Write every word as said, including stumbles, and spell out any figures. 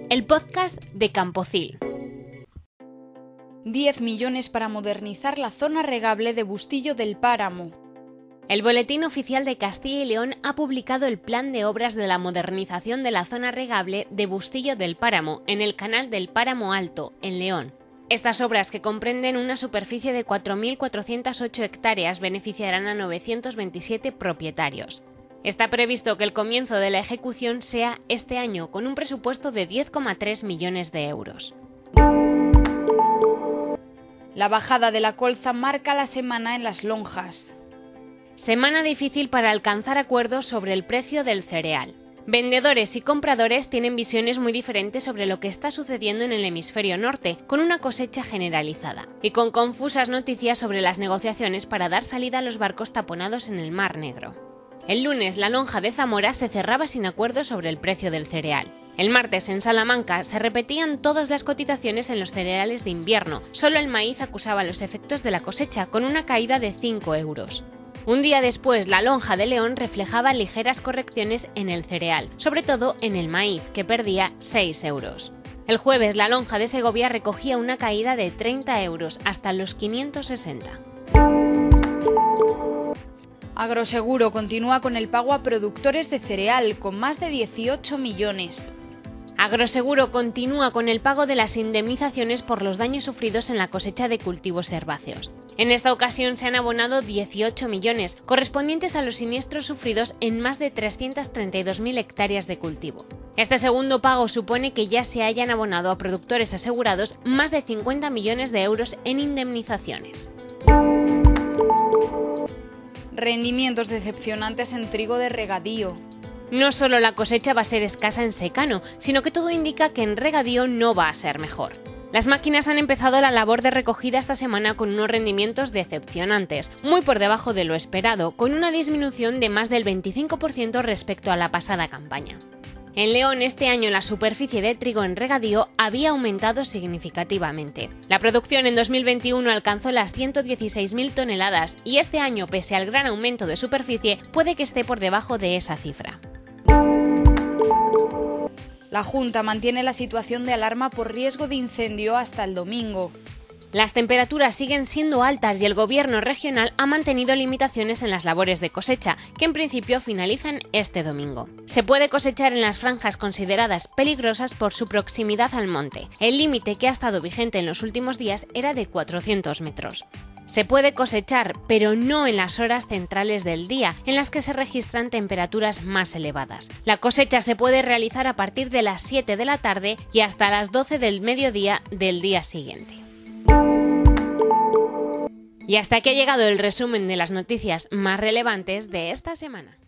el podcast de Campocil. diez millones para modernizar la zona regable de Bustillo del Páramo. El Boletín Oficial de Castilla y León ha publicado el plan de obras de la modernización de la zona regable de Bustillo del Páramo en el canal del Páramo Alto, en León. Estas obras, que comprenden una superficie de cuatro mil cuatrocientas ocho hectáreas, beneficiarán a novecientos veintisiete propietarios. Está previsto que el comienzo de la ejecución sea este año, con un presupuesto de diez coma tres millones de euros. La bajada de la colza marca la semana en las lonjas. Semana difícil para alcanzar acuerdos sobre el precio del cereal. Vendedores y compradores tienen visiones muy diferentes sobre lo que está sucediendo en el hemisferio norte, con una cosecha generalizada, y con confusas noticias sobre las negociaciones para dar salida a los barcos taponados en el Mar Negro. El lunes, la lonja de Zamora se cerraba sin acuerdo sobre el precio del cereal. El martes, en Salamanca, se repetían todas las cotizaciones en los cereales de invierno. Solo el maíz acusaba los efectos de la cosecha, con una caída de cinco euros. Un día después, la lonja de León reflejaba ligeras correcciones en el cereal, sobre todo en el maíz, que perdía seis euros. El jueves, la lonja de Segovia recogía una caída de treinta euros, hasta los quinientos sesenta. Agroseguro continúa con el pago a productores de cereal, con más de dieciocho millones. Agroseguro continúa con el pago de las indemnizaciones por los daños sufridos en la cosecha de cultivos herbáceos. En esta ocasión se han abonado dieciocho millones, correspondientes a los siniestros sufridos en más de trescientas treinta y dos mil hectáreas de cultivo. Este segundo pago supone que ya se hayan abonado a productores asegurados más de cincuenta millones de euros en indemnizaciones. Rendimientos decepcionantes en trigo de regadío. No solo la cosecha va a ser escasa en secano, sino que todo indica que en regadío no va a ser mejor. Las máquinas han empezado la labor de recogida esta semana con unos rendimientos decepcionantes, muy por debajo de lo esperado, con una disminución de más del veinticinco por ciento respecto a la pasada campaña. En León, este año la superficie de trigo en regadío había aumentado significativamente. La producción en dos mil veintiuno alcanzó las ciento dieciséis mil toneladas y este año, pese al gran aumento de superficie, puede que esté por debajo de esa cifra. La Junta mantiene la situación de alarma por riesgo de incendio hasta el domingo. Las temperaturas siguen siendo altas y el gobierno regional ha mantenido limitaciones en las labores de cosecha, que en principio finalizan este domingo. Se puede cosechar en las franjas consideradas peligrosas por su proximidad al monte. El límite, que ha estado vigente en los últimos días, era de cuatrocientos metros. Se puede cosechar, pero no en las horas centrales del día, en las que se registran temperaturas más elevadas. La cosecha se puede realizar a partir de las siete de la tarde y hasta las doce del mediodía del día siguiente. Y hasta aquí ha llegado el resumen de las noticias más relevantes de esta semana.